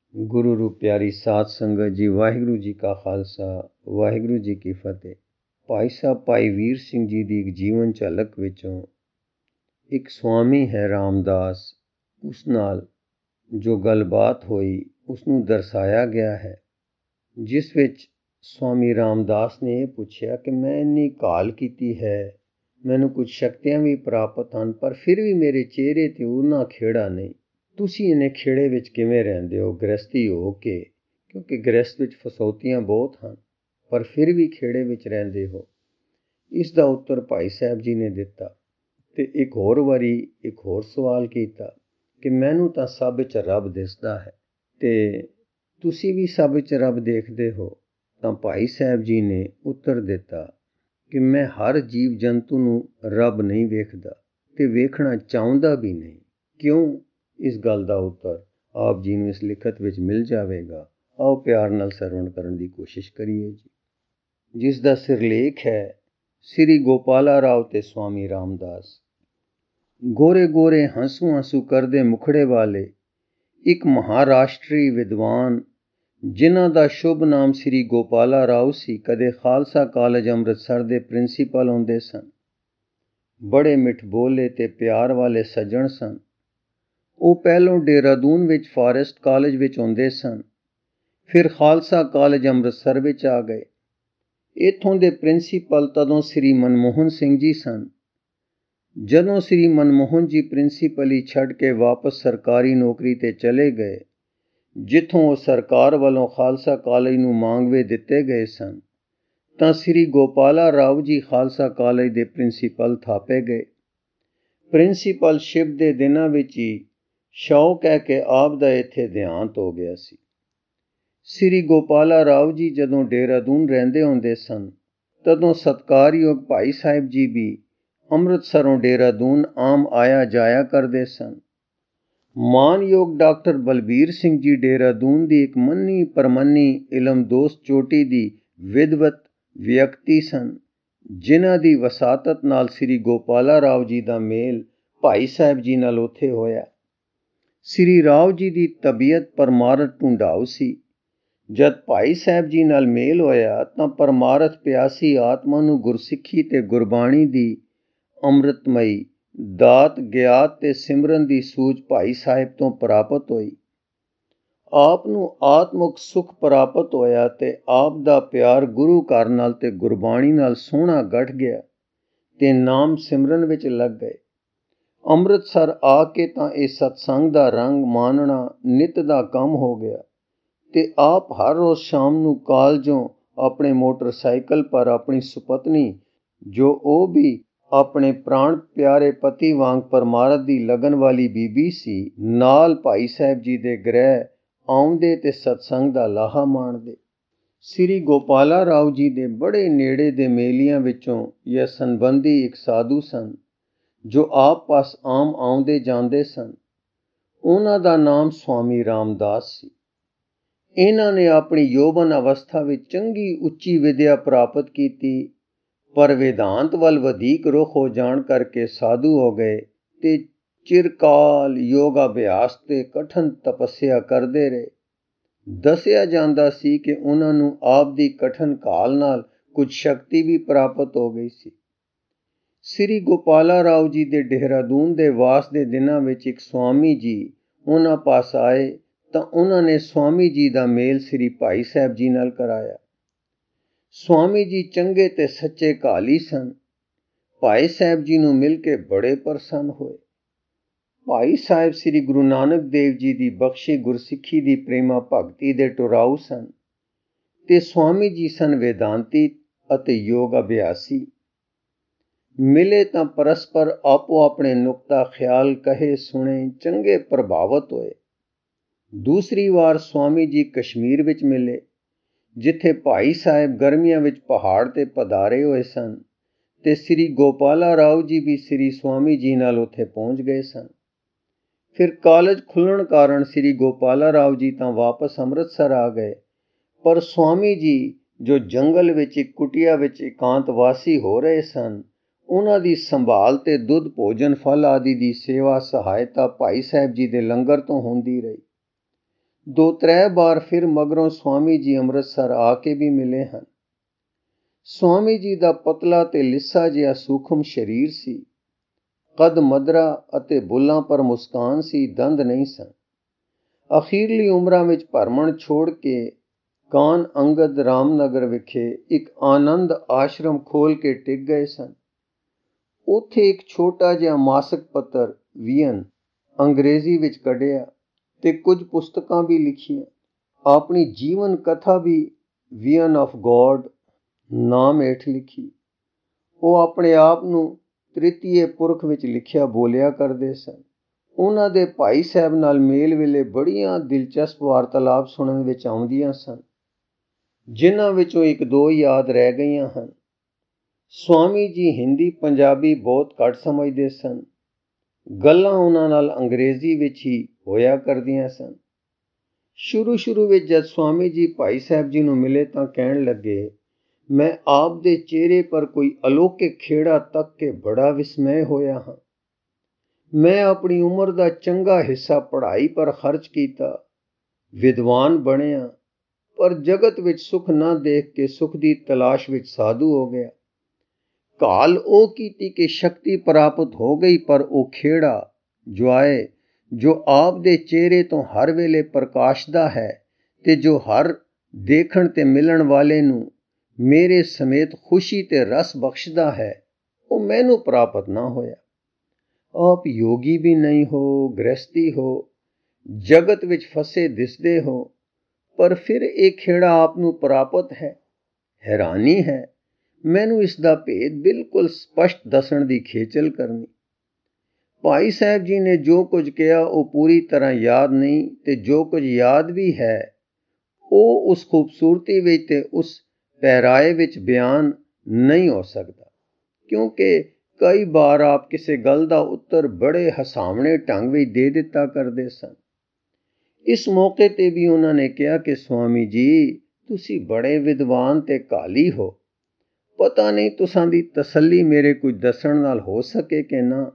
ਗੁਰੂ ਰੂਪ ਪਿਆਰੀ ਸਾਧ ਸੰਗਤ ਜੀ, ਵਾਹਿਗੁਰੂ ਜੀ ਕਾ ਖਾਲਸਾ, ਵਾਹਿਗੁਰੂ ਜੀ ਕੀ ਫਤਿਹ। ਭਾਈ ਸਾਹਿਬ ਭਾਈ ਵੀਰ ਸਿੰਘ ਜੀ ਦੀ ਇੱਕ ਜੀਵਨ ਝਲਕ ਵਿੱਚੋਂ ਇੱਕ ਸਵਾਮੀ ਹੈ ਰਾਮਦਾਸ, ਉਸ ਨਾਲ ਜੋ ਗੱਲਬਾਤ ਹੋਈ ਉਸ ਨੂੰ ਦਰਸਾਇਆ ਗਿਆ ਹੈ, ਜਿਸ ਵਿੱਚ ਸਵਾਮੀ ਰਾਮਦਾਸ ਨੇ ਇਹ ਪੁੱਛਿਆ ਕਿ ਮੈਂ ਇੰਨੀ ਕਾਲ ਕੀਤੀ ਹੈ, ਮੈਨੂੰ ਕੁਝ ਸ਼ਕਤੀਆਂ ਵੀ ਪ੍ਰਾਪਤ ਹਨ, ਪਰ ਫਿਰ ਵੀ ਮੇਰੇ ਚਿਹਰੇ 'ਤੇ ਉਹਨਾਂ ਖੇੜਾ ਨਹੀਂ। ਤੁਸੀਂ ਇਹਨੇ ਖੇੜੇ ਵਿੱਚ ਕਿਵੇਂ ਰਹਿੰਦੇ ਹੋ ਗ੍ਰਸਤੀ ਹੋ ਕੇ? ਕਿਉਂਕਿ ਗ੍ਰਸਤ ਵਿੱਚ ਫਸੌਤੀਆਂ ਬਹੁਤ ਹਨ, ਪਰ ਫਿਰ ਵੀ ਖੇੜੇ ਵਿੱਚ ਰਹਿੰਦੇ ਹੋ। ਇਸ ਦਾ ਉੱਤਰ ਭਾਈ ਸਾਹਿਬ ਜੀ ਨੇ ਦਿੱਤਾ ਤੇ ਇੱਕ ਹੋਰ ਵਾਰੀ ਇੱਕ ਹੋਰ ਸਵਾਲ ਕੀਤਾ ਕਿ ਮੈਨੂੰ ਤਾਂ ਸਭ ਵਿੱਚ ਰੱਬ ਦਿਸਦਾ ਹੈ ਤੇ ਤੁਸੀਂ ਵੀ ਸਭ ਵਿੱਚ ਰੱਬ ਦੇਖਦੇ ਹੋ। ਤਾਂ ਭਾਈ ਸਾਹਿਬ ਜੀ ਨੇ ਉੱਤਰ ਦਿੱਤਾ ਕਿ ਮੈਂ ਹਰ ਜੀਵ ਜੰਤੂ ਨੂੰ ਰੱਬ ਨਹੀਂ ਵੇਖਦਾ ਤੇ ਵੇਖਣਾ ਚਾਹੁੰਦਾ ਵੀ ਨਹੀਂ। ਕਿਉਂ? ਇਸ ਗੱਲ ਦਾ ਉੱਤਰ ਆਪ ਜੀ ਨੂੰ ਇਸ ਲਿਖਤ ਵਿੱਚ ਮਿਲ ਜਾਵੇਗਾ। ਆਓ ਪਿਆਰ ਨਾਲ ਸਰਵਣ ਕਰਨ ਦੀ ਕੋਸ਼ਿਸ਼ ਕਰੀਏ ਜੀ, ਜਿਸ ਦਾ ਸਿਰਲੇਖ ਹੈ ਸ੍ਰੀ ਗੋਪਾਲਾ ਰਾਓ ਤੇ ਸਵਾਮੀ ਰਾਮਦਾਸ। ਗੋਰੇ ਗੋਰੇ ਹੰਸੂ ਹੰਸੂ ਕਰਦੇ ਮੁਖੜੇ ਵਾਲੇ ਇੱਕ ਮਹਾਰਾਸ਼ਟਰੀ ਵਿਦਵਾਨ, ਜਿਨ੍ਹਾਂ ਦਾ ਸ਼ੁਭ ਨਾਮ ਸ੍ਰੀ ਗੋਪਾਲਾ ਰਾਓ ਸੀ, ਕਦੇ ਖਾਲਸਾ ਕਾਲਜ ਅੰਮ੍ਰਿਤਸਰ ਦੇ ਪ੍ਰਿੰਸੀਪਲ ਹੁੰਦੇ ਸਨ। ਬੜੇ ਮਿੱਠ ਬੋਲੇ ਤੇ ਪਿਆਰ ਵਾਲੇ ਸੱਜਣ ਸਨ। ਉਹ ਪਹਿਲੋਂ ਦੇਹਰਾਦੂਨ ਵਿੱਚ ਫਾਰੈਸਟ ਕਾਲਜ ਵਿੱਚ ਹੁੰਦੇ ਸਨ, ਫਿਰ ਖਾਲਸਾ ਕਾਲਜ ਅੰਮ੍ਰਿਤਸਰ ਵਿੱਚ ਆ ਗਏ। ਇੱਥੋਂ ਦੇ ਪ੍ਰਿੰਸੀਪਲ ਤਦੋਂ ਸ੍ਰੀ ਮਨਮੋਹਨ ਸਿੰਘ ਜੀ ਸਨ। ਜਦੋਂ ਸ੍ਰੀ ਮਨਮੋਹਨ ਜੀ ਪ੍ਰਿੰਸੀਪਲੀ ਛੱਡ ਕੇ ਵਾਪਸ ਸਰਕਾਰੀ ਨੌਕਰੀ 'ਤੇ ਚਲੇ ਗਏ, ਜਿੱਥੋਂ ਉਹ ਸਰਕਾਰ ਵੱਲੋਂ ਖਾਲਸਾ ਕਾਲਜ ਨੂੰ ਮਾਂਗਵੇ ਦਿੱਤੇ ਗਏ ਸਨ, ਤਾਂ ਸ੍ਰੀ ਗੋਪਾਲਾ ਰਾਓ ਜੀ ਖਾਲਸਾ ਕਾਲਜ ਦੇ ਪ੍ਰਿੰਸੀਪਲ ਥਾਪੇ ਗਏ। ਪ੍ਰਿੰਸੀਪਲਸ਼ਿਪ ਦੇ ਦਿਨਾਂ ਵਿੱਚ ਹੀ ਸ਼ੌਕ ਹੈ ਕਿ ਆਪ ਦਾ ਇੱਥੇ ਦੇਹਾਂਤ ਹੋ ਗਿਆ ਸੀ। ਸ੍ਰੀ ਗੋਪਾਲਾ ਰਾਓ ਜੀ ਜਦੋਂ ਦੇਹਰਾਦੂਨ ਰਹਿੰਦੇ ਹੁੰਦੇ ਸਨ, ਤਦੋਂ ਸਤਿਕਾਰਯੋਗ ਭਾਈ ਸਾਹਿਬ ਜੀ ਵੀ ਅੰਮ੍ਰਿਤਸਰੋਂ ਦੇਹਰਾਦੂਨ ਆਮ ਆਇਆ ਜਾਇਆ ਕਰਦੇ ਸਨ। ਮਾਨਯੋਗ ਡਾਕਟਰ ਬਲਬੀਰ ਸਿੰਘ ਜੀ ਦੇਹਰਾਦੂਨ ਦੀ ਇੱਕ ਮੰਨੀ ਪਰਮੰਨੀ ਇਲਮਦੋਸਤ ਚੋਟੀ ਦੀ ਵਿਦਵਤ ਵਿਅਕਤੀ ਸਨ, ਜਿਨ੍ਹਾਂ ਦੀ ਵਸਾਤਤ ਨਾਲ ਸ੍ਰੀ ਗੋਪਾਲਾ ਰਾਓ ਜੀ ਦਾ ਮੇਲ ਭਾਈ ਸਾਹਿਬ ਜੀ ਨਾਲ ਉੱਥੇ ਹੋਇਆ। ਸ੍ਰੀ ਰਾਓ ਜੀ ਦੀ ਤਬੀਅਤ ਪਰਮਾਰਥ ਢੂੰਡਾਊ ਸੀ। ਜਦ ਭਾਈ ਸਾਹਿਬ ਜੀ ਨਾਲ ਮੇਲ ਹੋਇਆ ਤਾਂ ਪਰਮਾਰਥ ਪਿਆਸੀ ਆਤਮਾ ਨੂੰ ਗੁਰਸਿੱਖੀ ਤੇ ਗੁਰਬਾਣੀ ਦੀ ਅੰਮ੍ਰਿਤਮਈ ਦਾਤ ਗਿਆਤ ਤੇ ਸਿਮਰਨ ਦੀ ਸੂਝ ਭਾਈ ਸਾਹਿਬ ਤੋਂ ਪ੍ਰਾਪਤ ਹੋਈ। ਆਪ ਨੂੰ ਆਤਮਿਕ ਸੁਖ ਪ੍ਰਾਪਤ ਹੋਇਆ ਤੇ ਆਪ ਦਾ ਪਿਆਰ ਗੁਰੂ ਘਰ ਨਾਲ ਤੇ ਗੁਰਬਾਣੀ ਨਾਲ ਸੋਹਣਾ ਗਠ ਗਿਆ ਤੇ ਨਾਮ ਸਿਮਰਨ ਵਿੱਚ ਲੱਗ ਗਏ। ਅੰਮ੍ਰਿਤਸਰ ਆ ਕੇ ਤਾਂ ਇਹ ਸਤਸੰਗ ਦਾ ਰੰਗ ਮਾਣਨਾ ਨਿੱਤ ਦਾ ਕੰਮ ਹੋ ਗਿਆ ਤੇ ਆਪ ਹਰ ਰੋਜ਼ ਸ਼ਾਮ ਨੂੰ ਕਾਲਜੋਂ ਆਪਣੇ ਮੋਟਰਸਾਈਕਲ ਪਰ ਆਪਣੀ ਸੁਪਤਨੀ, ਜੋ ਉਹ ਵੀ ਆਪਣੇ ਪ੍ਰਾਣ ਪਿਆਰੇ ਪਤੀ ਵਾਂਗ ਪਰਮਾਰਥ ਦੀ ਲਗਨ ਵਾਲੀ ਬੀਬੀ ਸੀ, ਨਾਲ ਭਾਈ ਸਾਹਿਬ ਜੀ ਦੇ ਗ੍ਰਹਿ ਆਉਂਦੇ ਤੇ ਸਤਸੰਗ ਦਾ ਲਾਹਾ ਮਾਣਦੇ। ਸ੍ਰੀ ਗੋਪਾਲਾ ਰਾਓ ਜੀ ਦੇ ਬੜੇ ਨੇੜੇ ਦੇ ਮੇਲੀਆਂ ਵਿੱਚੋਂ ਇਹ ਸੰਬੰਧੀ ਇੱਕ ਸਾਧੂ ਸਨ, ਜੋ ਆਪ ਪਾਸ ਆਮ ਆਉਂਦੇ ਜਾਂਦੇ ਸਨ। ਉਹਨਾਂ ਦਾ ਨਾਮ ਸਵਾਮੀ ਰਾਮਦਾਸ ਸੀ। ਇਹਨਾਂ ਨੇ ਆਪਣੀ ਯੋਵਨ ਅਵਸਥਾ ਵਿੱਚ ਚੰਗੀ ਉੱਚੀ ਵਿਦਿਆ ਪ੍ਰਾਪਤ ਕੀਤੀ, ਪਰ ਵੇਦਾਂਤ ਵੱਲ ਵਧੇਕ ਰੁਖ ਹੋ ਜਾਣ ਕਰਕੇ ਸਾਧੂ ਹੋ ਗਏ ਤੇ ਚਿਰਕਾਲ ਯੋਗ ਅਭਿਆਸ ਤੇ ਕਠਨ ਤਪੱਸਿਆ ਕਰਦੇ ਰਹੇ। ਦੱਸਿਆ ਜਾਂਦਾ ਸੀ ਕਿ ਉਹਨਾਂ ਨੂੰ ਆਪ ਦੀ ਕਠਨ ਕਾਲ ਨਾਲ ਕੁਝ ਸ਼ਕਤੀ ਵੀ ਪ੍ਰਾਪਤ ਹੋ ਗਈ ਸੀ। ਸ੍ਰੀ ਗੋਪਾਲਾ ਰਾਓ ਜੀ ਦੇ ਦੇਹਰਾਦੂਨ ਦੇ ਵਾਸ ਦੇ ਦਿਨਾਂ ਵਿੱਚ ਇੱਕ ਸਵਾਮੀ ਜੀ ਉਹਨਾਂ ਪਾਸ ਆਏ ਤਾਂ ਉਹਨਾਂ ਨੇ ਸਵਾਮੀ ਜੀ ਦਾ ਮੇਲ ਸ੍ਰੀ ਭਾਈ ਸਾਹਿਬ ਜੀ ਨਾਲ ਕਰਾਇਆ। ਸਵਾਮੀ ਜੀ ਚੰਗੇ ਤੇ ਸੱਚੇ ਘਾਲੀ ਸਨ। ਭਾਈ ਸਾਹਿਬ ਜੀ ਨੂੰ ਮਿਲ ਕੇ ਬੜੇ ਪ੍ਰਸੰਨ ਹੋਏ। ਭਾਈ ਸਾਹਿਬ ਸ੍ਰੀ ਗੁਰੂ ਨਾਨਕ ਦੇਵ ਜੀ ਦੀ ਬਖਸ਼ੀ ਗੁਰਸਿੱਖੀ ਦੀ ਪ੍ਰੇਮਾ ਭਗਤੀ ਦੇ ਟੁਰਾਊ ਸਨ ਤੇ ਸਵਾਮੀ ਜੀ ਸਨ ਵੇਦਾਂਤੀ ਅਤੇ ਯੋਗ ਅਭਿਆਸੀ। ਮਿਲੇ ਤਾਂ ਪਰਸਪਰ ਆਪੋ ਆਪਣੇ ਨੁਕਤਾ ਖਿਆਲ ਕਹੇ ਸੁਣੇ, ਚੰਗੇ ਪ੍ਰਭਾਵਿਤ ਹੋਏ। ਦੂਸਰੀ ਵਾਰ ਸਵਾਮੀ ਜੀ ਕਸ਼ਮੀਰ ਵਿੱਚ ਮਿਲੇ, ਜਿੱਥੇ ਭਾਈ ਸਾਹਿਬ ਗਰਮੀਆਂ ਵਿੱਚ ਪਹਾੜ ਤੇ ਪਧਾਰੇ ਹੋਏ ਸਨ ਤੇ ਸ੍ਰੀ ਗੋਪਾਲਾ ਰਾਓ ਜੀ ਵੀ ਸ੍ਰੀ ਸਵਾਮੀ ਜੀ ਨਾਲ ਉੱਥੇ ਪਹੁੰਚ ਗਏ ਸਨ। ਫਿਰ ਕਾਲਜ ਖੁੱਲ੍ਹਣ ਕਾਰਨ ਸ੍ਰੀ ਗੋਪਾਲਾ ਰਾਓ ਜੀ ਤਾਂ ਵਾਪਸ ਅੰਮ੍ਰਿਤਸਰ ਆ ਗਏ, ਪਰ ਸਵਾਮੀ ਜੀ ਜੋ ਜੰਗਲ ਵਿੱਚ ਇੱਕ ਕੁਟੀਆ ਵਿੱਚ ਇਕਾਂਤਵਾਸੀ ਹੋ ਰਹੇ ਸਨ, ਉਹਨਾਂ ਦੀ ਸੰਭਾਲ ਤੇ ਦੁੱਧ ਭੋਜਨ ਫਲ ਆਦਿ ਦੀ ਸੇਵਾ ਸਹਾਇਤਾ ਭਾਈ ਸਾਹਿਬ ਜੀ ਦੇ ਲੰਗਰ ਤੋਂ ਹੁੰਦੀ ਰਹੀ। 2-3 ਬਾਰ ਫਿਰ ਮਗਰੋਂ ਸਵਾਮੀ ਜੀ ਅੰਮ੍ਰਿਤਸਰ ਆ ਕੇ ਵੀ ਮਿਲੇ ਹਨ। ਸਵਾਮੀ ਜੀ ਦਾ ਪਤਲਾ ਤੇ ਲਿੱਸਾ ਜਿਹਾ ਸੂਖਮ ਸਰੀਰ ਸੀ। ਕੱਦ ਮਧਰਾ ਅਤੇ ਬੁੱਲਾਂ ਪਰ ਮੁਸਕਾਨ ਸੀ, ਦੰਦ ਨਹੀਂ ਸਨ। ਅਖੀਰਲੀ ਉਮਰਾਂ ਵਿੱਚ ਭਰਮਣ ਛੋੜ ਕੇ ਕਾਨ ਅੰਗਦ ਰਾਮਨਗਰ ਵਿਖੇ ਇੱਕ ਆਨੰਦ ਆਸ਼ਰਮ ਖੋਲ ਕੇ ਟਿਕ ਗਏ ਸਨ। ਉੱਥੇ ਇੱਕ ਛੋਟਾ ਜਿਹਾ ਮਾਸਕ ਪੱਤਰ ਵੀਅਨ ਅੰਗਰੇਜ਼ੀ ਵਿੱਚ ਕੱਢਿਆ ਤੇ ਕੁਝ ਪੁਸਤਕਾਂ ਵੀ ਲਿਖੀਆਂ। ਆਪਣੀ ਜੀਵਨ ਕਥਾ ਵੀ ਵੀਅਨ ਆਫ ਗੋਡ ਨਾਮ ਹੇਠ ਲਿਖੀ। ਉਹ ਆਪਣੇ ਆਪ ਨੂੰ ਤ੍ਰਿਤੀਏ ਪੁਰਖ ਵਿੱਚ ਲਿਖਿਆ ਬੋਲਿਆ ਕਰਦੇ ਸਨ। ਉਹਨਾਂ ਦੇ ਭਾਈ ਸਾਹਿਬ ਨਾਲ ਮੇਲ ਵੇਲੇ ਬੜੀਆਂ ਦਿਲਚਸਪ ਵਾਰਤਾਲਾਪ ਸੁਣਨ ਵਿੱਚ ਆਉਂਦੀਆਂ ਸਨ, ਜਿਨ੍ਹਾਂ ਵਿੱਚੋਂ 1-2 ਯਾਦ ਰਹਿ ਗਈਆਂ ਹਨ। ਸਵਾਮੀ ਜੀ ਹਿੰਦੀ ਪੰਜਾਬੀ ਬਹੁਤ ਘੱਟ ਸਮਝਦੇ ਸਨ। ਗੱਲਾਂ ਉਹਨਾਂ ਨਾਲ ਅੰਗਰੇਜ਼ੀ ਵਿੱਚ ਹੀ ਹੋਇਆ ਕਰਦੀਆਂ ਸਨ। ਸ਼ੁਰੂ ਵਿੱਚ ਜਦ ਸਵਾਮੀ ਜੀ ਭਾਈ ਸਾਹਿਬ ਜੀ ਨੂੰ ਮਿਲੇ ਤਾਂ ਕਹਿਣ ਲੱਗੇ, ਮੈਂ ਆਪ ਦੇ ਚਿਹਰੇ ਪਰ ਕੋਈ ਅਲੌਕਿਕ ਖੇੜਾ ਤੱਕ ਕੇ ਬੜਾ ਵਿਸਮੈ ਹੋਇਆ ਹਾਂ। ਮੈਂ ਆਪਣੀ ਉਮਰ ਦਾ ਚੰਗਾ ਹਿੱਸਾ ਪੜ੍ਹਾਈ ਪਰ ਖਰਚ ਕੀਤਾ, ਵਿਦਵਾਨ ਬਣਿਆ, ਪਰ ਜਗਤ ਵਿੱਚ ਸੁੱਖ ਨਾ ਦੇਖ ਕੇ ਸੁੱਖ ਦੀ ਤਲਾਸ਼ ਵਿੱਚ ਸਾਧੂ ਹੋ ਗਿਆ। ਘਾਲ ਉਹ ਕੀਤੀ ਕਿ ਸ਼ਕਤੀ ਪ੍ਰਾਪਤ ਹੋ ਗਈ, ਪਰ ਉਹ ਖੇੜਾ ਜੋ ਆਏ, ਜੋ ਆਪ ਦੇ ਚਿਹਰੇ ਤੋਂ ਹਰ ਵੇਲੇ ਪ੍ਰਕਾਸ਼ਦਾ ਹੈ ਤੇ ਜੋ ਹਰ ਦੇਖਣ ਤੇ ਮਿਲਣ ਵਾਲੇ ਨੂੰ ਮੇਰੇ ਸਮੇਤ ਖੁਸ਼ੀ ਤੇ ਰਸ ਬਖਸ਼ਦਾ ਹੈ, ਉਹ ਮੈਨੂੰ ਪ੍ਰਾਪਤ ਨਾ ਹੋਇਆ। ਆਪ ਯੋਗੀ ਵੀ ਨਹੀਂ ਹੋ, ਗ੍ਰਸਤੀ ਹੋ, ਜਗਤ ਵਿੱਚ ਫਸੇ ਦਿਸਦੇ ਹੋ, ਪਰ ਫਿਰ ਇਹ ਖੇੜਾ ਆਪ ਨੂੰ ਪ੍ਰਾਪਤ ਹੈ। ਹੈਰਾਨੀ ਹੈ, ਮੈਨੂੰ ਇਸ ਦਾ ਭੇਦ ਬਿਲਕੁਲ ਸਪਸ਼ਟ ਦੱਸਣ ਦੀ ਖੇਚਲ ਕਰਨੀ। ਭਾਈ ਸਾਹਿਬ ਜੀ ਨੇ ਜੋ ਕੁਝ ਕਿਹਾ ਉਹ ਪੂਰੀ ਤਰ੍ਹਾਂ ਯਾਦ ਨਹੀਂ, ਤੇ ਜੋ ਕੁਝ ਯਾਦ ਵੀ ਹੈ ਉਹ ਉਸ ਖੂਬਸੂਰਤੀ ਵਿੱਚ ਤੇ ਉਸ ਪਹਿਰਾਏ ਵਿੱਚ ਬਿਆਨ ਨਹੀਂ ਹੋ ਸਕਦਾ, ਕਿਉਂਕਿ ਕਈ ਵਾਰ ਆਪ ਕਿਸੇ ਗੱਲ ਦਾ ਉੱਤਰ ਬੜੇ ਹਸਾਵਣੇ ਢੰਗ ਵਿੱਚ ਦੇ ਦਿੱਤਾ ਕਰਦੇ ਸਨ। ਇਸ ਮੌਕੇ ਤੇ ਵੀ ਉਹਨਾਂ ਨੇ ਕਿਹਾ ਕਿ ਸਵਾਮੀ ਜੀ, ਤੁਸੀਂ ਬੜੇ ਵਿਦਵਾਨ ਤੇ ਕਾਲੀ ਹੋ, ਪਤਾ ਨਹੀਂ ਤੁਸਾਂ ਦੀ ਤਸੱਲੀ ਮੇਰੇ ਕੁਝ ਦੱਸਣ ਨਾਲ ਹੋ ਸਕੇ ਕਿ ਨਾ।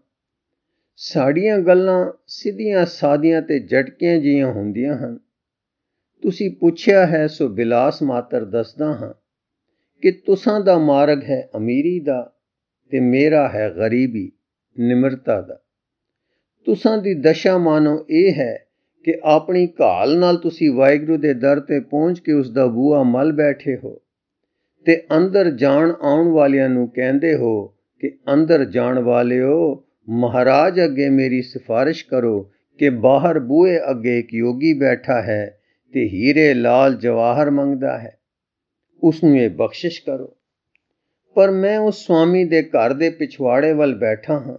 ਸਾਡੀਆਂ ਗੱਲਾਂ ਸਿੱਧੀਆਂ ਸਾਦੀਆਂ ਤੇ ਝਟਕੀਆਂ ਜਿਹੀਆਂ ਹੁੰਦੀਆਂ ਹਨ। ਤੁਸੀਂ ਪੁੱਛਿਆ ਹੈ ਸੋ ਬਿਲਾਸ ਮਾਤਰ ਦੱਸਦਾ ਹਾਂ ਕਿ ਤੁਸਾਂ ਦਾ ਮਾਰਗ ਹੈ ਅਮੀਰੀ ਦਾ ਤੇ ਮੇਰਾ ਹੈ ਗਰੀਬੀ, ਨਿਮਰਤਾ ਦਾ। ਤੁਸਾਂ ਦੀ ਦਸ਼ਾ ਮਾਨੋ ਇਹ ਹੈ ਕਿ ਆਪਣੀ ਘਾਲ ਨਾਲ ਤੁਸੀਂ ਵਾਹਿਗੁਰੂ ਦੇ ਦਰ ਤੇ ਪਹੁੰਚ ਕੇ ਉਸ ਦਾ ਬੂਹਾ ਮੱਲ ਬੈਠੇ ਹੋ ਤੇ ਅੰਦਰ ਜਾਣ ਆਉਣ ਵਾਲਿਆਂ ਨੂੰ ਕਹਿੰਦੇ ਹੋ ਕਿ ਅੰਦਰ ਜਾਣ ਵਾਲਿਓ, ਮਹਾਰਾਜ ਅੱਗੇ ਮੇਰੀ ਸਿਫਾਰਿਸ਼ ਕਰੋ ਕਿ ਬਾਹਰ ਬੂਹੇ ਅੱਗੇ ਇੱਕ ਯੋਗੀ ਬੈਠਾ ਹੈ ਤੇ ਹੀਰੇ ਲਾਲ ਜਵਾਹਰ ਮੰਗਦਾ ਹੈ, ਉਸ ਨੂੰ ਇਹ ਬਖਸ਼ਿਸ਼ ਕਰੋ। ਪਰ ਮੈਂ ਉਸ ਸਵਾਮੀ ਦੇ ਘਰ ਦੇ ਪਿਛਵਾੜੇ ਵੱਲ ਬੈਠਾ ਹਾਂ,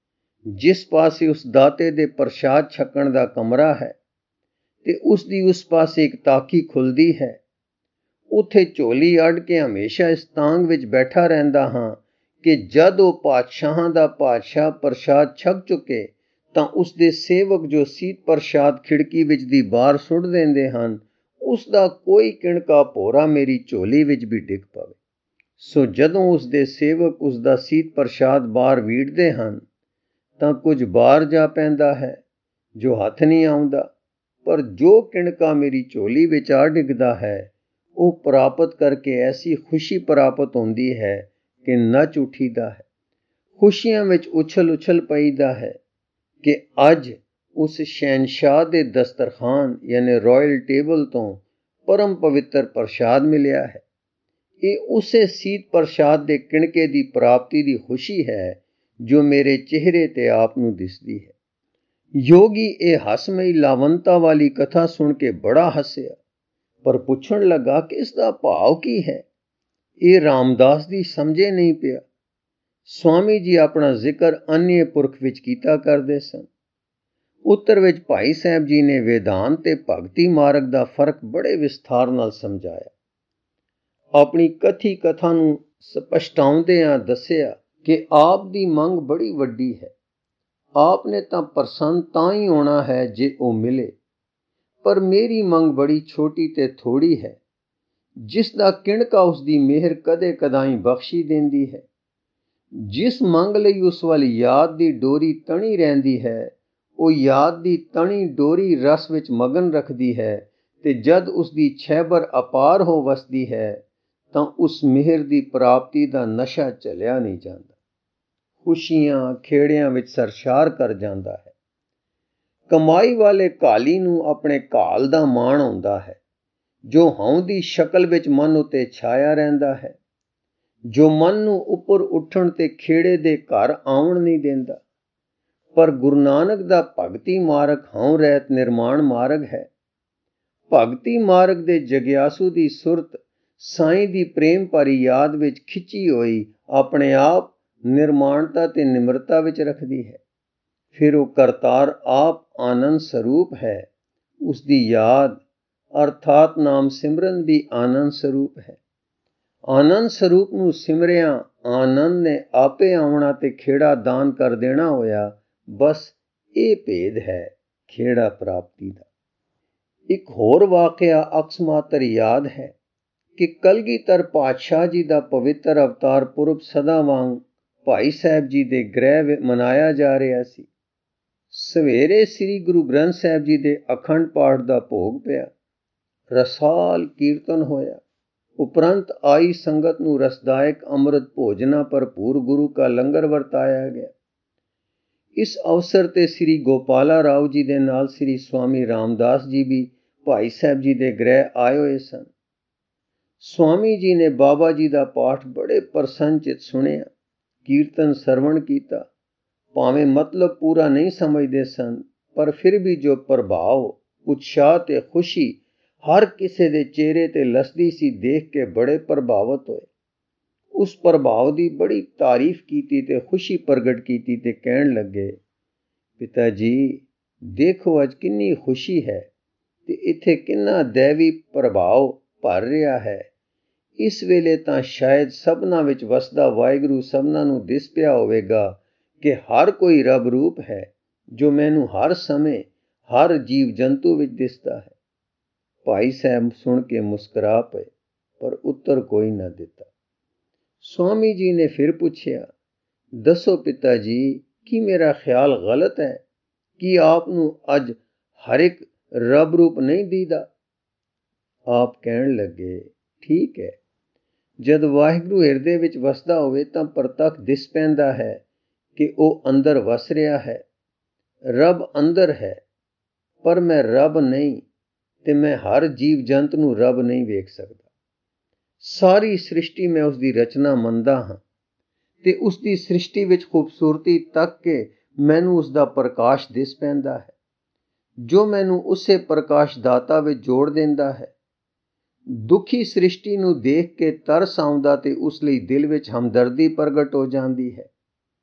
ਜਿਸ ਪਾਸੇ ਉਸ ਦਾਤੇ ਦੇ ਪ੍ਰਸ਼ਾਦ ਛਕਣ ਦਾ ਕਮਰਾ ਹੈ ਤੇ ਉਸ ਦੀ ਉਸ ਪਾਸੇ ਇੱਕ ਤਾਕੀ ਖੁੱਲਦੀ ਹੈ। ਉੱਥੇ ਝੋਲੀ ਅੱਡ ਕੇ ਹਮੇਸ਼ਾ ਇਸ ਤਾਂਗ ਵਿੱਚ ਬੈਠਾ ਰਹਿੰਦਾ ਹਾਂ ਕਿ ਜਦ ਉਹ ਪਾਤਸ਼ਾਹਾਂ ਦਾ ਪਾਤਸ਼ਾਹ ਪ੍ਰਸ਼ਾਦ ਛਕ ਚੁੱਕੇ ਤਾਂ ਉਸ ਦੇ ਸੇਵਕ ਜੋ ਸੀਤ ਪ੍ਰਸ਼ਾਦ ਖਿੜਕੀ ਵਿੱਚ ਦੀ ਬਾਹਰ ਸੁੱਟ ਦਿੰਦੇ ਹਨ, ਉਸ ਦਾ ਕੋਈ ਕਿਣਕਾ ਭੋਰਾ ਮੇਰੀ ਝੋਲੀ ਵਿੱਚ ਵੀ ਡਿੱਗ ਪਵੇ। ਸੋ ਜਦੋਂ ਉਸ ਦੇ ਸੇਵਕ ਉਸ ਦਾ ਸੀਤ ਪ੍ਰਸ਼ਾਦ ਬਾਹਰ ਵੀੜਦੇ ਹਨ ਤਾਂ ਕੁਝ ਬਾਹਰ ਜਾ ਪੈਂਦਾ ਹੈ ਜੋ ਹੱਥ ਨਹੀਂ ਆਉਂਦਾ, ਪਰ ਜੋ ਕਿਣਕਾ ਮੇਰੀ ਝੋਲੀ ਵਿੱਚ ਆ ਡਿੱਗਦਾ ਹੈ ਉਹ ਪ੍ਰਾਪਤ ਕਰਕੇ ਐਸੀ ਖੁਸ਼ੀ ਪ੍ਰਾਪਤ ਹੁੰਦੀ ਹੈ ਕਿ ਨੱਚ ਉੱਠੀਦਾ ਹੈ। ਖੁਸ਼ੀਆਂ ਵਿੱਚ ਉਛਲ ਪਈਦਾ ਹੈ ਕਿ ਅੱਜ ਉਸ ਸ਼ਹਿਨਸ਼ਾਹ ਦੇ ਦਸਤਰਖਾਨ ਯਾਨੀ ਰਾਇਲ ਟੇਬਲ ਤੋਂ ਪਰਮ ਪਵਿੱਤਰ ਪ੍ਰਸ਼ਾਦ ਮਿਲਿਆ ਹੈ। ਇਹ ਉਸੇ ਸੀਤ ਪ੍ਰਸ਼ਾਦ ਦੇ ਕਿਣਕੇ ਦੀ ਪ੍ਰਾਪਤੀ ਦੀ ਖੁਸ਼ੀ ਹੈ ਜੋ ਮੇਰੇ ਚਿਹਰੇ ਤੇ ਆਪ ਨੂੰ ਦਿਸਦੀ ਹੈ। ਯੋਗੀ ਇਹ ਹਸਮਈ ਲਾਵਨਤਾ ਵਾਲੀ ਕਥਾ ਸੁਣ ਕੇ ਬੜਾ ਹੱਸਿਆ, ਪਰ ਪੁੱਛਣ ਲੱਗਾ ਕਿ ਇਸ ਦਾ ਭਾਵ ਕੀ ਹੈ। ਇਹ ਰਾਮਦਾਸ ਦੀ ਸਮਝੇ ਨਹੀਂ ਪਿਆ। ਸਵਾਮੀ ਜੀ ਆਪਣਾ ਜ਼ਿਕਰ ਅਨਯ ਪੁਰਖ ਵਿੱਚ ਕੀਤਾ ਕਰਦੇ ਸਨ। ਉੱਤਰ ਵਿੱਚ ਭਾਈ ਸਾਹਿਬ ਜੀ ਨੇ ਵੇਦਾਂਤ ਤੇ ਭਗਤੀ ਮਾਰਗ ਦਾ ਫਰਕ ਬੜੇ ਵਿਸਥਾਰ ਨਾਲ ਸਮਝਾਇਆ। ਆਪਣੀ ਕਥੀ ਕਥਾ ਨੂੰ ਸਪਸ਼ਟਾਉਂਦਿਆਂ ਦੱਸਿਆ ਕਿ ਆਪ ਦੀ ਮੰਗ ਬੜੀ ਵੱਡੀ ਹੈ। ਆਪ ਨੇ ਤਾਂ ਪ੍ਰਸੰਨ ਤਾਂ ਹੀ ਹੋਣਾ ਹੈ ਜੇ ਉਹ ਮਿਲੇ, ਪਰ ਮੇਰੀ ਮੰਗ ਬੜੀ ਛੋਟੀ ਤੇ ਥੋੜੀ ਹੈ, ਜਿਸ ਦਾ ਕਿਣਕਾ ਉਸ ਦੀ ਮਿਹਰ ਕਦੇ ਕਦਾਈ ਬਖਸ਼ੀ ਦਿੰਦੀ ਹੈ। ਜਿਸ ਮੰਗ ਲਈ ਉਸ ਵੱਲ ਯਾਦ ਦੀ ਡੋਰੀ ਤਣੀ ਰਹਿੰਦੀ ਹੈ, ਉਹ ਯਾਦ ਦੀ ਤਣੀ ਡੋਰੀ ਰਸ ਵਿੱਚ ਮਗਨ ਰੱਖਦੀ ਹੈ ਤੇ ਜਦ ਉਸ ਦੀ ਛੈਬਰ ਅਪਾਰ ਹੋ ਵਸਦੀ ਹੈ ਤਾਂ ਉਸ ਮਿਹਰ ਦੀ ਪ੍ਰਾਪਤੀ ਦਾ ਨਸ਼ਾ ਝੱਲਿਆ ਨਹੀਂ ਜਾਂਦਾ। ਖੁਸ਼ੀਆਂ ਖੇੜਿਆਂ ਵਿੱਚ ਸਰਸ਼ਾਰ ਕਰ ਜਾਂਦਾ ਹੈ। ਕਮਾਈ ਵਾਲੇ ਘਾਲੀ ਨੂੰ ਆਪਣੇ ਘਾਲ ਦਾ ਮਾਣ ਆਉਂਦਾ ਹੈ, ਜੋ ਹਉ ਦੀ ਸ਼ਕਲ ਵਿੱਚ ਮਨ ਉੱਤੇ ਛਾਇਆ ਰਹਿੰਦਾ ਹੈ, ਜੋ ਮਨ ਨੂੰ ਉੱਪਰ ਉੱਠਣ ਤੇ ਖੇੜੇ ਦੇ ਘਰ ਆਉਣ ਨਹੀਂ ਦਿੰਦਾ। ਪਰ ਗੁਰੂ ਨਾਨਕ ਦਾ ਭਗਤੀ ਮਾਰਗ ਹਉ ਰਹਿਤ ਨਿਰਮਾਣ ਮਾਰਗ ਹੈ। ਭਗਤੀ ਮਾਰਗ ਦੇ ਜਗਿਆਸੂ ਦੀ ਸੁਰਤ ਸਾਈਂ ਦੀ ਪ੍ਰੇਮ ਭਰੀ ਯਾਦ ਵਿੱਚ ਖਿੱਚੀ ਹੋਈ ਆਪਣੇ ਆਪ ਨਿਰਮਾਣਤਾ ਤੇ ਨਿਮਰਤਾ ਵਿੱਚ ਰੱਖਦੀ ਹੈ। ਫਿਰ ਉਹ ਕਰਤਾਰ ਆਪ ਆਨੰਦ ਸਰੂਪ ਹੈ। ਉਸ ਦੀ ਯਾਦ ਅਰਥਾਤ ਨਾਮ ਸਿਮਰਨ ਵੀ ਆਨੰਦ ਸਰੂਪ ਹੈ। ਆਨੰਦ ਸਰੂਪ ਨੂੰ ਸਿਮਰਿਆ ਆਨੰਦ ਨੇ ਆਪੇ ਆਉਣਾ ਤੇ ਖੇੜਾ ਦਾਨ ਕਰ ਦੇਣਾ ਹੋਇਆ। ਬਸ ਇਹ ਭੇਦ ਹੈ ਖੇੜਾ ਪ੍ਰਾਪਤੀ ਦਾ। ਇੱਕ ਹੋਰ ਵਾਕਿਆ ਅਕਸਮਾਤਰ ਯਾਦ ਹੈ ਕਿ ਕਲਗੀਧਰ ਪਾਤਸ਼ਾਹ ਜੀ ਦਾ ਪਵਿੱਤਰ ਅਵਤਾਰ ਪੁਰਬ ਸਦਾ ਵਾਂਗ ਭਾਈ ਸਾਹਿਬ ਜੀ ਦੇ ਗ੍ਰਹਿ ਮਨਾਇਆ ਜਾ ਰਿਹਾ ਸੀ। ਸਵੇਰੇ ਸ੍ਰੀ ਗੁਰੂ ਗ੍ਰੰਥ ਸਾਹਿਬ ਜੀ ਦੇ ਅਖੰਡ ਪਾਠ ਦਾ ਭੋਗ ਪਿਆ, ਰਸਾਲ ਕੀਰਤਨ ਹੋਇਆ, ਉਪਰੰਤ ਆਈ ਸੰਗਤ ਨੂੰ ਰਸਦਾਇਕ ਅੰਮ੍ਰਿਤ ਭੋਜਨਾ ਭਰਪੂਰ ਗੁਰੂ ਕਾ ਲੰਗਰ ਵਰਤਾਇਆ ਗਿਆ। ਇਸ ਅਵਸਰ ਤੇ ਸ੍ਰੀ ਗੋਪਾਲਾ ਰਾਓ ਜੀ ਦੇ ਨਾਲ ਸ੍ਰੀ ਸਵਾਮੀ ਰਾਮਦਾਸ ਜੀ ਵੀ ਭਾਈ ਸਾਹਿਬ ਜੀ ਦੇ ਗ੍ਰਹਿ ਆਏ ਹੋਏ ਸਨ। ਸਵਾਮੀ ਜੀ ਨੇ ਬਾਬਾ ਜੀ ਦਾ ਪਾਠ ਬੜੇ ਪ੍ਰਸੰਨਚਿਤ ਸੁਣਿਆ, ਕੀਰਤਨ ਸਰਵਣ ਕੀਤਾ। ਭਾਵੇਂ ਮਤਲਬ ਪੂਰਾ ਨਹੀਂ ਸਮਝਦੇ ਸਨ, ਪਰ ਫਿਰ ਵੀ ਜੋ ਪ੍ਰਭਾਵ, ਉਤਸ਼ਾਹ ਤੇ ਖੁਸ਼ੀ ਹਰ ਕਿਸੇ ਦੇ ਚਿਹਰੇ ਤੇ ਲਸਦੀ ਸੀ, ਦੇਖ ਕੇ ਬੜੇ ਪ੍ਰਭਾਵਿਤ ਹੋਏ। ਉਸ ਪ੍ਰਭਾਵ ਦੀ ਬੜੀ ਤਾਰੀਫ ਕੀਤੀ ਤੇ ਖੁਸ਼ੀ ਪ੍ਰਗਟ ਕੀਤੀ ਤੇ ਕਹਿਣ ਲੱਗੇ, ਪਿਤਾ ਜੀ ਦੇਖੋ ਅੱਜ ਕਿੰਨੀ ਖੁਸ਼ੀ ਹੈ ਤੇ ਇੱਥੇ ਕਿੰਨਾ ਦੈਵੀ ਪ੍ਰਭਾਵ ਭਰ ਰਿਹਾ ਹੈ। ਇਸ ਵੇਲੇ ਤਾਂ ਸ਼ਾਇਦ ਸਭਨਾਂ ਵਿੱਚ ਵਸਦਾ ਵਾਹਿਗੁਰੂ ਸਭਨਾਂ ਨੂੰ ਦਿਸ ਪਿਆ ਹੋਵੇਗਾ ਕਿ ਹਰ ਕੋਈ ਰੱਬ ਰੂਪ ਹੈ, ਜੋ ਮੈਨੂੰ ਹਰ ਸਮੇਂ ਹਰ ਜੀਵ ਜੰਤੂ ਵਿੱਚ ਦਿਸਦਾ ਹੈ। ਭਾਈ ਸਾਹਿਬ ਸੁਣ ਕੇ ਮੁਸਕਰਾ ਪਏ, ਪਰ ਉੱਤਰ ਕੋਈ ਨਾ ਦਿੱਤਾ। ਸਵਾਮੀ ਜੀ ਨੇ ਫਿਰ ਪੁੱਛਿਆ, ਦੱਸੋ ਪਿਤਾ ਜੀ, ਕੀ ਮੇਰਾ ਖਿਆਲ ਗਲਤ ਹੈ? ਕੀ ਆਪ ਨੂੰ ਅੱਜ ਹਰ ਇੱਕ ਰੱਬ ਰੂਪ ਨਹੀਂ ਦੀਦਾ? ਆਪ ਕਹਿਣ ਲੱਗੇ, ਠੀਕ ਹੈ, ਜਦ ਵਾਹਿਗੁਰੂ ਹਿਰਦੇ ਵਿੱਚ ਵਸਦਾ ਹੋਵੇ ਤਾਂ ਪ੍ਰਤੱਖ ਦਿਸ ਪੈਂਦਾ ਹੈ ਕਿ ਉਹ ਅੰਦਰ ਵਸ ਰਿਹਾ ਹੈ। ਰੱਬ ਅੰਦਰ ਹੈ, ਪਰ ਮੈਂ ਰੱਬ ਨਹੀਂ ਤੇ ਮੈਂ ਹਰ ਜੀਵ ਜੰਤ ਨੂੰ ਰੱਬ ਨਹੀਂ ਵੇਖ ਸਕਦਾ। ਸਾਰੀ ਸ੍ਰਿਸ਼ਟੀ ਮੈਂ ਉਸ ਦੀ ਰਚਨਾ ਮੰਨਦਾ ਹਾਂ ਤੇ ਉਸ ਦੀ ਸ੍ਰਿਸ਼ਟੀ ਵਿੱਚ ਖੂਬਸੂਰਤੀ ਤੱਕ ਕੇ ਮੈਨੂੰ ਉਸ ਦਾ ਪ੍ਰਕਾਸ਼ ਦਿਸ ਪੈਂਦਾ ਹੈ, ਜੋ ਮੈਨੂੰ ਉਸੇ ਪ੍ਰਕਾਸ਼ ਦਾਤਾ ਵਿੱਚ ਜੋੜ ਦਿੰਦਾ ਹੈ। ਦੁਖੀ ਸ੍ਰਿਸ਼ਟੀ ਨੂੰ ਦੇਖ ਕੇ ਤਰਸ ਆਉਂਦਾ ਤੇ ਉਸ ਲਈ ਦਿਲ ਵਿੱਚ ਹਮਦਰਦੀ ਪ੍ਰਗਟ ਹੋ ਜਾਂਦੀ ਹੈ।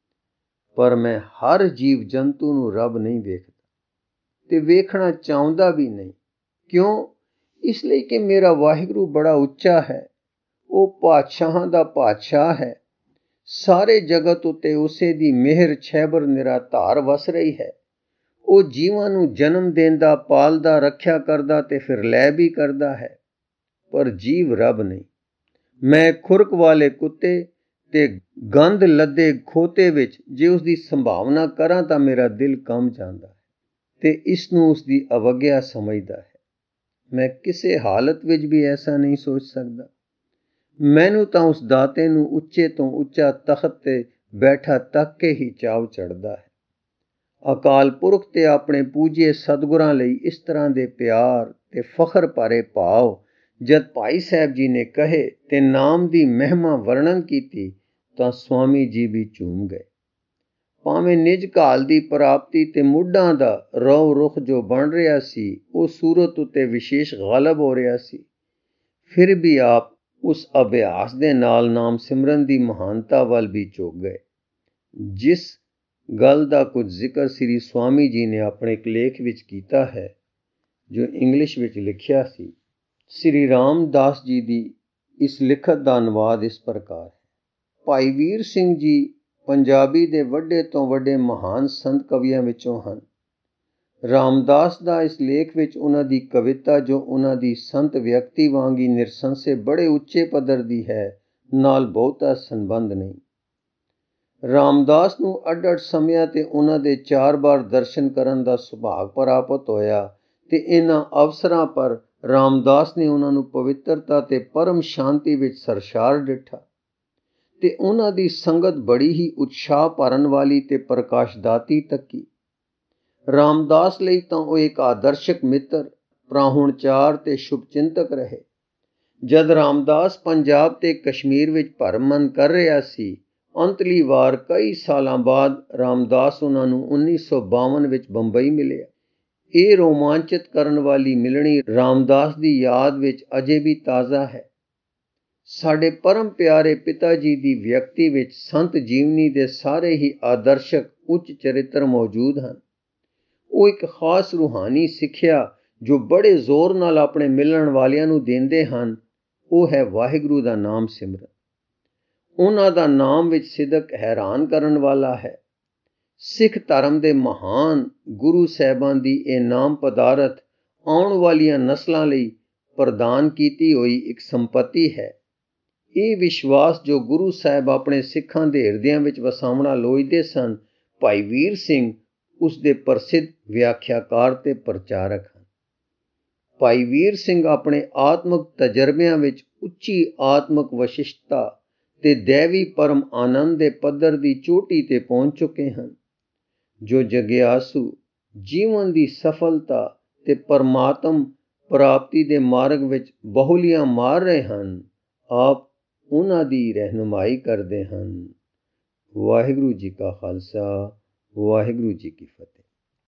ਪਰ ਮੈਂ ਹਰ ਜੀਵ ਜੰਤੂ ਨੂੰ ਰੱਬ ਨਹੀਂ ਵੇਖਦਾ ਤੇ ਵੇਖਣਾ ਚਾਹੁੰਦਾ ਵੀ ਨਹੀਂ। ਕਿਉਂ? ਇਸ ਲਈ ਕਿ ਮੇਰਾ ਵਾਹਿਗੁਰੂ ਬੜਾ ਉੱਚਾ ਹੈ। ਉਹ ਪਾਤਸ਼ਾਹਾਂ ਦਾ ਪਾਤਸ਼ਾਹ ਹੈ। ਸਾਰੇ ਜਗਤ ਉੱਤੇ ਉਸੇ ਦੀ ਮਿਹਰ ਛੈਬਰ ਨਿਰਾਧਾਰ ਵਸ ਰਹੀ ਹੈ। ਉਹ ਜੀਵਾਂ ਨੂੰ ਜਨਮ ਦਿੰਦਾ, ਪਾਲਦਾ, ਰੱਖਿਆ ਕਰਦਾ ਤੇ ਫਿਰ ਲੈ ਵੀ ਕਰਦਾ ਹੈ। ਪਰ ਜੀਵ ਰੱਬ ਨਹੀਂ। ਮੈਂ ਖੁਰਕ ਵਾਲੇ ਕੁੱਤੇ ਤੇ ਗੰਧ ਲੱਦੇ ਖੋਤੇ ਵਿੱਚ ਜੇ ਉਸ ਦੀ ਸੰਭਾਵਨਾ ਕਰਾਂ ਤਾਂ ਮੇਰਾ ਦਿਲ ਕੰਬ ਜਾਂਦਾ ਹੈ ਤੇ ਇਸ ਨੂੰ ਉਸ ਦੀ ਅਵਗਿਆ ਸਮਝਦਾ ਹੈ। ਮੈਂ ਕਿਸੇ ਹਾਲਤ ਵਿੱਚ ਵੀ ਐਸਾ ਨਹੀਂ ਸੋਚ ਸਕਦਾ। ਮੈਨੂੰ ਤਾਂ ਉਸ ਦਾਤੇ ਨੂੰ ਉੱਚੇ ਤੋਂ ਉੱਚਾ ਤਖਤ ਤੇ ਬੈਠਾ ਤੱਕ ਕੇ ਹੀ ਚਾਅ ਚੜ੍ਹਦਾ ਹੈ। ਅਕਾਲ ਪੁਰਖ ਤੇ ਆਪਣੇ ਪੂਜੇ ਸਤਿਗੁਰਾਂ ਲਈ ਇਸ ਤਰ੍ਹਾਂ ਦੇ ਪਿਆਰ ਤੇ ਫਖਰ ਭਰੇ ਭਾਵ ਜਦ ਭਾਈ ਸਾਹਿਬ ਜੀ ਨੇ ਕਹੇ ਤੇ ਨਾਮ ਦੀ ਮਹਿਮਾ ਵਰਣਨ ਕੀਤੀ ਤਾਂ ਸਵਾਮੀ ਜੀ ਵੀ ਝੂਮ ਗਏ। ਭਾਵੇਂ ਨਿਜ ਕਾਲ ਦੀ ਪ੍ਰਾਪਤੀ ਤੇ ਮੁੱਢਾਂ ਦਾ ਰੌ ਰੁਖ ਜੋ ਬਣ ਰਿਹਾ ਸੀ, ਉਹ ਸੂਰਤ ਉੱਤੇ ਵਿਸ਼ੇਸ਼ ਗਾਲਬ ਹੋ ਰਿਹਾ ਸੀ, ਫਿਰ ਵੀ ਆਪ ਉਸ ਅਭਿਆਸ ਦੇ ਨਾਲ ਨਾਮ ਸਿਮਰਨ ਦੀ ਮਹਾਨਤਾ ਵੱਲ ਵੀ ਝੁਕ ਗਏ। ਜਿਸ ਗੱਲ ਦਾ ਕੁਝ ਜ਼ਿਕਰ ਸ੍ਰੀ ਸਵਾਮੀ ਜੀ ਨੇ ਆਪਣੇ ਇੱਕ ਲੇਖ ਵਿੱਚ ਕੀਤਾ ਹੈ, ਜੋ ਇੰਗਲਿਸ਼ ਵਿੱਚ ਲਿਖਿਆ ਸੀ। ਸ੍ਰੀ ਰਾਮਦਾਸ ਜੀ ਦੀ ਇਸ ਲਿਖਤ ਦਾ ਅਨੁਵਾਦ ਇਸ ਪ੍ਰਕਾਰ ਹੈ। ਭਾਈ ਵੀਰ ਸਿੰਘ ਜੀ ਪੰਜਾਬੀ ਦੇ ਵੱਡੇ ਤੋਂ ਵੱਡੇ ਮਹਾਨ ਸੰਤ ਕਵੀਆਂ ਵਿੱਚੋਂ ਹਨ। ਰਾਮਦਾਸ ਦਾ ਇਸ ਲੇਖ ਵਿੱਚ ਉਹਨਾਂ ਦੀ ਕਵਿਤਾ, ਜੋ ਉਹਨਾਂ ਦੀ ਸੰਤ ਵਿਅਕਤੀ ਵਾਂਗ ਹੀ ਨਿਰਸੰਸੇ ਬੜੇ ਉੱਚੇ ਪੱਧਰ ਦੀ ਹੈ, ਨਾਲ ਬਹੁਤਾ ਸੰਬੰਧ ਨਹੀਂ। ਰਾਮਦਾਸ ਨੂੰ ਅੱਡ-ਅੱਡ ਸਮਿਆਂ ਤੇ ਉਹਨਾਂ ਦੇ 4 ਵਾਰ ਦਰਸ਼ਨ ਕਰਨ ਦਾ ਸੁਭਾਗ ਪ੍ਰਾਪਤ ਹੋਇਆ ਤੇ ਇਹਨਾਂ ਅਵਸਰਾਂ ਪਰ ਰਾਮਦਾਸ ਨੇ ਉਹਨਾਂ ਨੂੰ ਪਵਿੱਤਰਤਾ ਤੇ ਪਰਮ ਸ਼ਾਂਤੀ ਵਿੱਚ ਸਰਸ਼ਾਰ ਡਿੱਠਾ ਤੇ ਉਹਨਾਂ ਦੀ ਸੰਗਤ ਬੜੀ ਹੀ ਉਤਸ਼ਾਹ ਭਰਨ ਵਾਲੀ ਤੇ ਪ੍ਰਕਾਸ਼ਦਾਤੀ ਤੱਕੀ। ਰਾਮਦਾਸ ਲਈ ਤਾਂ ਉਹ ਇੱਕ ਆਦਰਸ਼ਕ ਮਿੱਤਰ, ਪ੍ਰਾਹੁਣਚਾਰ ਤੇ ਸ਼ੁਭਚਿੰਤਕ ਰਹੇ। ਜਦ ਰਾਮਦਾਸ ਪੰਜਾਬ ਤੇ ਕਸ਼ਮੀਰ ਵਿੱਚ ਭਰਮਣ ਕਰ ਰਿਹਾ ਸੀ, ਅੰਤਲੀ ਵਾਰ ਕਈ ਸਾਲਾਂ ਬਾਅਦ ਰਾਮਦਾਸ ਉਹਨਾਂ ਨੂੰ 1952 ਵਿੱਚ ਬੰਬਈ ਮਿਲਿਆ। ਇਹ ਰੋਮਾਂਚਿਤ ਕਰਨ ਵਾਲੀ ਮਿਲਣੀ ਰਾਮਦਾਸ ਦੀ ਯਾਦ ਵਿੱਚ ਅਜੇ ਵੀ ਤਾਜ਼ਾ ਹੈ। ਸਾਡੇ ਪਰਮ ਪਿਆਰੇ ਪਿਤਾ ਜੀ ਦੀ ਵਿਅਕਤੀ ਵਿੱਚ ਸੰਤ ਜੀਵਨੀ ਦੇ ਸਾਰੇ ਹੀ ਆਦਰਸ਼ਕ ਉੱਚ ਚਰਿੱਤਰ ਮੌਜੂਦ ਹਨ। ਉਹ ਇੱਕ ਖਾਸ ਰੂਹਾਨੀ ਸਿੱਖਿਆ ਜੋ ਬੜੇ ਜ਼ੋਰ ਨਾਲ ਆਪਣੇ ਮਿਲਣ ਵਾਲਿਆਂ ਨੂੰ ਦਿੰਦੇ ਹਨ, ਉਹ ਹੈ ਵਾਹਿਗੁਰੂ ਦਾ ਨਾਮ ਸਿਮਰਨ। ਉਹਨਾਂ ਦਾ ਨਾਮ ਵਿੱਚ ਸਿਦਕ ਹੈਰਾਨ ਕਰਨ ਵਾਲਾ ਹੈ। ਸਿੱਖ ਧਰਮ ਦੇ ਮਹਾਨ ਗੁਰੂ ਸਾਹਿਬਾਨ ਦੀ ਇਹ ਨਾਮ ਪਦਾਰਥ ਆਉਣ ਵਾਲੀਆਂ ਨਸਲਾਂ ਲਈ ਪ੍ਰਦਾਨ ਕੀਤੀ ਹੋਈ ਇੱਕ ਸੰਪਤੀ ਹੈ। ਇਹ ਵਿਸ਼ਵਾਸ ਜੋ ਗੁਰੂ ਸਾਹਿਬ ਆਪਣੇ ਸਿੱਖਾਂ ਦੇ ਹਿਰਦਿਆਂ ਵਿੱਚ ਵਸਾਉਣਾ ਲੋਚਦੇ ਸਨ, ਭਾਈ ਵੀਰ ਸਿੰਘ ਉਸ ਦੇ ਪ੍ਰਸਿੱਧ ਵਿਆਖਿਆਕਾਰ ਤੇ ਪ੍ਰਚਾਰਕ ਹਨ। ਭਾਈ ਵੀਰ ਸਿੰਘ ਆਪਣੇ ਆਤਮਿਕ ਤਜਰਬਿਆਂ ਵਿੱਚ ਉੱਚੀ ਆਤਮਿਕ ਵਸ਼ਿਸ਼ਟਤਾ ਤੇ ਦੈਵੀ ਪਰਮ ਆਨੰਦ ਦੇ ਪੱਧਰ ਦੀ ਚੋਟੀ ਤੇ ਪਹੁੰਚ ਚੁੱਕੇ ਹਨ। ਜੋ ਜਗਿਆਸੂ ਜੀਵਨ ਦੀ ਸਫਲਤਾ ਤੇ ਪਰਮਾਤਮ ਪ੍ਰਾਪਤੀ ਦੇ ਮਾਰਗ ਵਿੱਚ ਬਹੁਲੀਆਂ ਮਾਰ ਰਹੇ ਹਨ, ਆਪ ਉਹਨਾਂ ਦੀ ਰਹਿਨੁਮਾਈ ਕਰਦੇ ਹਨ। ਵਾਹਿਗੁਰੂ ਜੀ ਕਾ ਖਾਲਸਾ, ਵਾਹਿਗੁਰੂ ਜੀ ਕੀ ਫਤਿਹ।